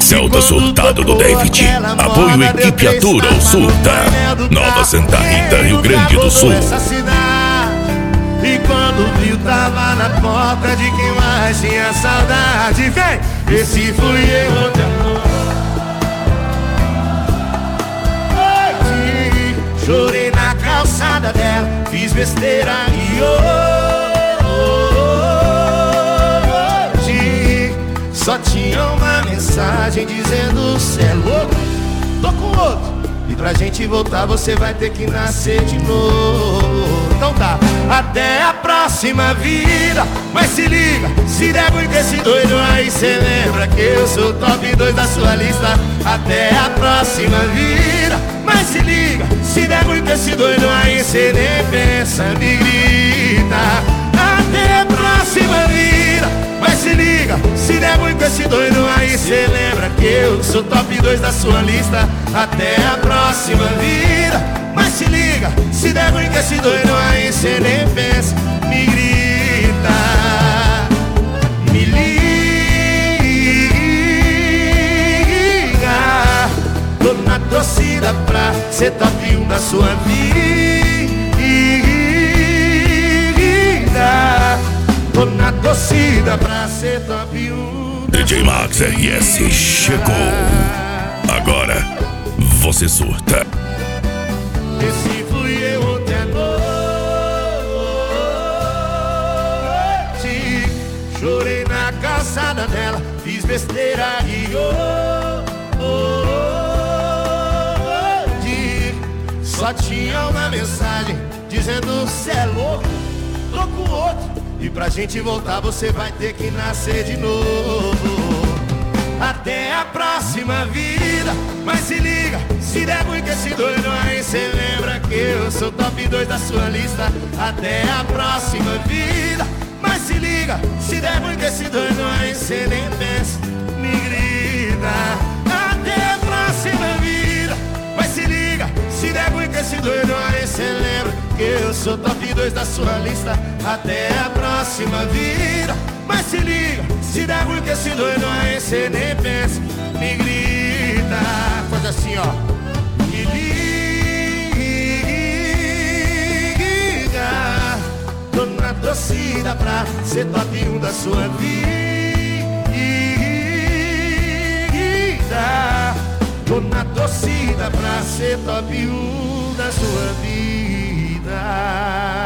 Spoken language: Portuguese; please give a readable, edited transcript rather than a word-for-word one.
Zelda Surtado do David. Apoio Equipe Atura ou Surta. Nova Santa Rita, Rio Grande do Sul. E quando viu tava na porta de quem mais tinha saudade. Vem! Esse fui eu de amor. Chorei na calçada dela, fiz besteira e hoje só tinha uma mensagem dizendo: cê é louco, tô com outro. E pra gente voltar você vai ter que nascer de novo. Então tá, até a próxima vida. Mas se liga, se der ruim com esse doido aí, cê lembra que eu sou o top 2 da sua lista. Até a próxima vida. Mas se liga, se der ruim com esse doido aí, cê nem pensa, me grita. Até a próxima vida. Mas se liga, se der ruim com esse doido aí, cê lembra que eu sou top 2 da sua lista. Até a próxima vida. Mas se liga, se der ruim com esse doido aí, cê nem pensa, me grita. Me liga, tô na torcida pra ser top 1 da sua vida. Tô na torcida pra ser top 1. DJ Max RS chegou. Agora você surta. Esse fui eu ontem à noite. Chorei na calçada dela, fiz besteira e hoje só tinha uma mensagem dizendo: cê é louco, tô com outro. E pra gente voltar você vai ter que nascer de novo. Até a próxima vida. Mas se liga, se der ruim com esse doido aí, cê lembra que eu sou top 2 da sua lista. Até a próxima vida. Mas se liga, se der ruim com esse doido aí, cê nem pensa, me grita. Até a próxima vida. Mas se liga, se der ruim com esse doido aí, cê lembra que eu sou top 2 da sua lista. Até a próxima vida. Mas se liga, se der ruim com esse doido aí, cê nem pensa, me grita. Faz assim, ó. Me liga, tô na torcida pra ser top 1 da sua vida. Tô na torcida pra ser top 1 da sua vida.